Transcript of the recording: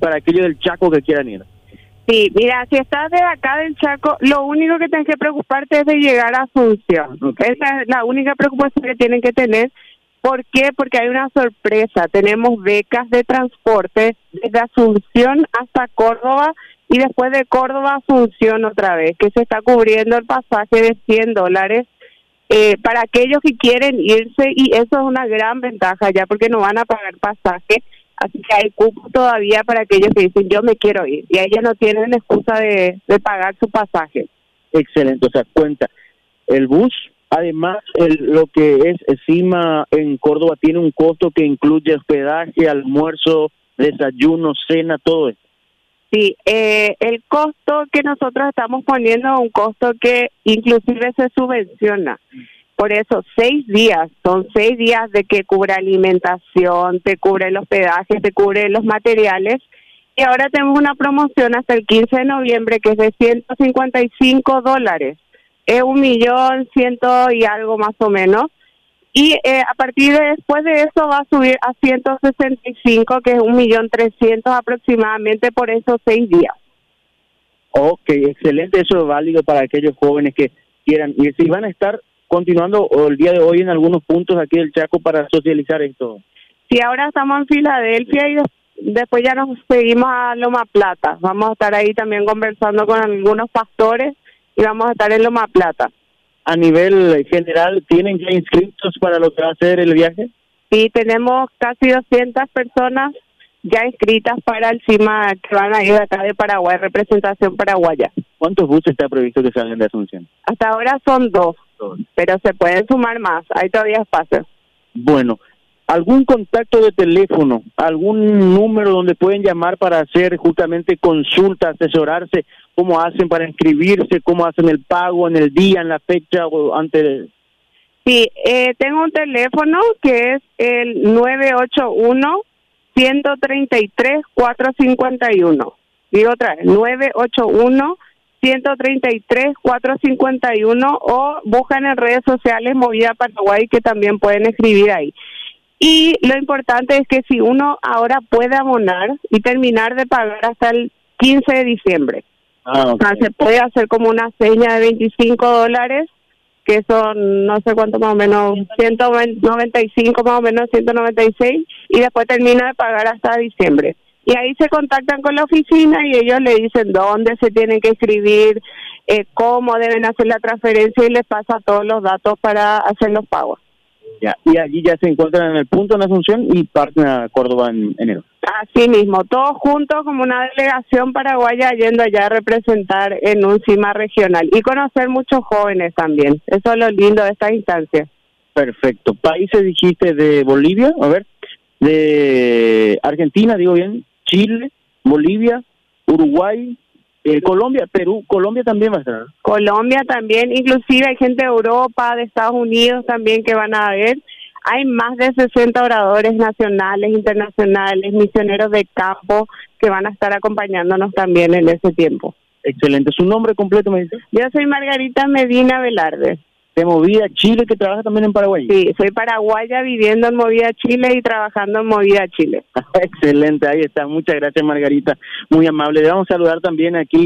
para aquellos del Chaco que quieran ir. Sí, mira, si estás de acá del Chaco, lo único que tienes que preocuparte es de llegar a Asunción. Okay. Esa es la única preocupación que tienen que tener. ¿Por qué? Porque hay una sorpresa. Tenemos becas de transporte desde Asunción hasta Córdoba y después de Córdoba a Asunción otra vez, que se está cubriendo el pasaje de $100 para aquellos que quieren irse, y eso es una gran ventaja ya porque no van a pagar pasaje, así que hay cupo todavía para aquellos que dicen yo me quiero ir y ellos no tienen excusa de pagar su pasaje. Excelente, o sea, cuenta el bus. Además, lo que es CIMA en Córdoba tiene un costo que incluye hospedaje, almuerzo, desayuno, cena, todo eso. Sí, el costo que nosotros estamos poniendo es un costo que inclusive se subvenciona. Por eso, 6 días, son 6 días de que cubre alimentación, te cubre el hospedaje, te cubre los materiales. Y ahora tenemos una promoción hasta el 15 de noviembre que es de $155. Es 1.100.000 y algo más o menos, y a partir de después de eso va a subir a 165, que es 1.300.000 aproximadamente por esos 6 días. Ok, excelente, eso es válido para aquellos jóvenes que quieran ir. Si van a estar continuando el día de hoy en algunos puntos aquí del Chaco para socializar esto. Sí, ahora estamos en Filadelfia y después ya nos seguimos a Loma Plata. Vamos a estar ahí también conversando con algunos pastores y vamos a estar en Loma Plata. A nivel general, ¿tienen ya inscritos para lo que va a ser el viaje? Sí, tenemos casi 200 personas ya inscritas para el CIMA que van a ir acá de Paraguay, representación paraguaya. ¿Cuántos buses está previsto que salgan de Asunción? Hasta ahora son 2, pero se pueden sumar más, hay todavía espacio. Bueno, ¿algún contacto de teléfono, algún número donde pueden llamar para hacer justamente consulta, asesorarse? ¿Cómo hacen para inscribirse? ¿Cómo hacen el pago en el día, en la fecha o antes? Sí, tengo un teléfono que es el 981-133-451. Digo otra vez, 981-133-451, o buscan en redes sociales Movida Paraguay, que también pueden escribir ahí. Y lo importante es que si uno ahora puede abonar y terminar de pagar hasta el 15 de diciembre, Okay. O sea, se puede hacer como una seña de $25, que son no sé cuánto más o menos, 195 más o menos, 196, y después termina de pagar hasta diciembre. Y ahí se contactan con la oficina y ellos le dicen dónde se tienen que inscribir, cómo deben hacer la transferencia, y les pasa todos los datos para hacer los pagos. Ya, y allí ya se encuentran en el punto en Asunción y parten a Córdoba en enero. Así mismo, todos juntos como una delegación paraguaya yendo allá a representar en un CIMA regional y conocer muchos jóvenes también. Eso es lo lindo de esta instancia. Perfecto. Países dijiste de Bolivia, a ver, de Argentina, digo bien, Chile, Bolivia, Uruguay, Colombia, Perú, Colombia también va a estar. Colombia también, inclusive hay gente de Europa, de Estados Unidos también que van a ver. Hay más de 60 oradores nacionales, internacionales, misioneros de campo que van a estar acompañándonos también en ese tiempo. Excelente. ¿Su nombre completo me dice? Yo soy Margarita Medina Velarde. De Movida Chile, que trabaja también en Paraguay. Sí, soy paraguaya viviendo en Movida Chile y trabajando en Movida Chile. Excelente, ahí está. Muchas gracias, Margarita. Muy amable. Le vamos a saludar también aquí